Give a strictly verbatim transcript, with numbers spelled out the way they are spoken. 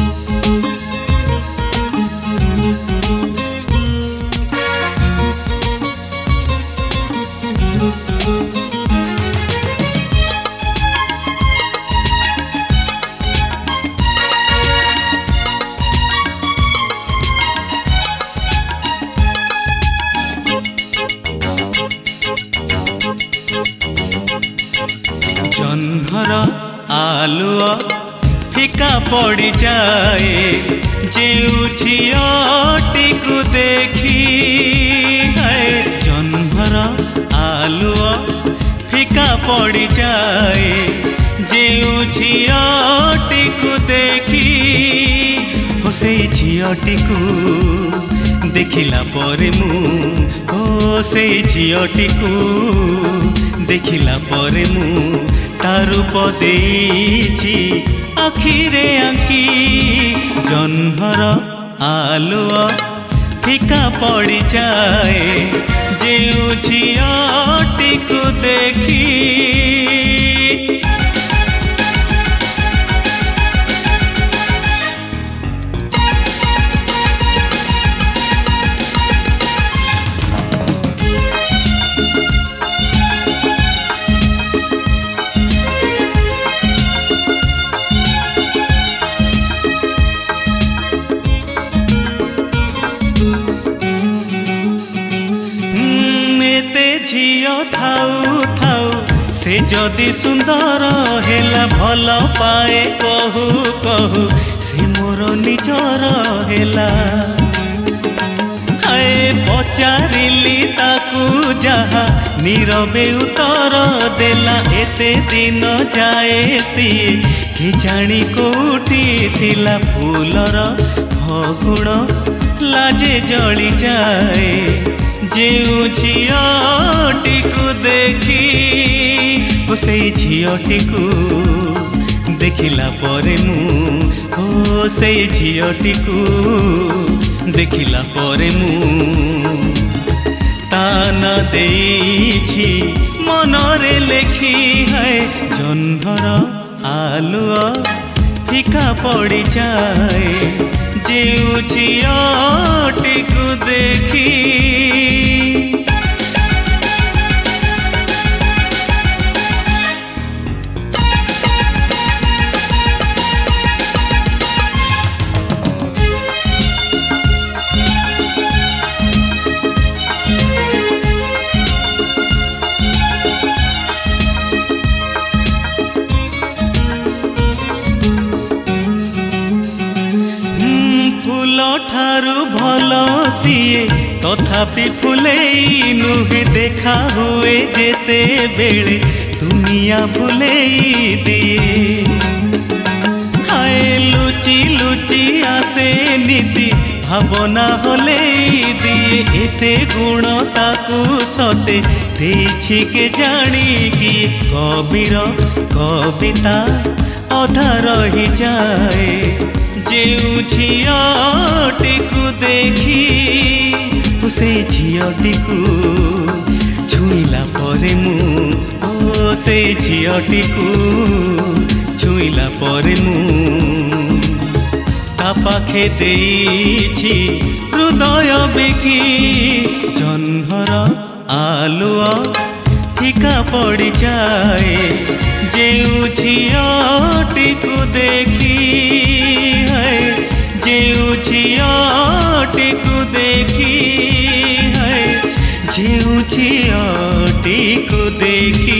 जह्नर आलुओ फिका पड़ी जाए जेउ झियटीकु देखी। जह्नर आलुओ फिका पड़ी जाए जेउ झियटीकु देखी। हो से झियटीकु देखिला परे मु हो से झियटीकु देखिला परे मु ता रूप देइछि आखिरे आंकी। जह्नर आलुओ फिका पड़ी जाए जेउ झियटीकु देखी। झियो थाउ थाउ से जदि सुंदर हेला भल पाए कहू कहू से मोर निजर हेला। हाय पचारिली ताकू जहा नीरवे उत्तर देला एते दिन जाए सिए कि जानी कोठी थिला फूलर फगुण लाजे जली जाए जेउ झियटीकु देखी। हो से झियटीकु देखिला परे मु हो से झियटीकु देखिला परे मु तान देइछि मनरे लेखी। है जह्नर आलुओ फिका पड़ी जाए जेउ झियटीकु देखी। फूल ठारू भल सीए तथापि फुलेई नुहे देखा हुए जेते बेले दुनिया भुलेई दिए। हाय लुचि लुचि आसे नीति भावना हलेई दिए एते गुण ताकू सते देछि के जानी कि कबीर कविता अधा रही जाए जेउ झियटीकु देखी। हो से झियटीकु छुईला परे मु हो से झियटीकु छुईला परे मु ता पाखे देइछि हृदय बिकी। जह्नर आलुओ फिका पड़ी जाए जेउ झियटीकु देखी। जेउ झियटीकु देखी। है जेउ झियटीकु देखी।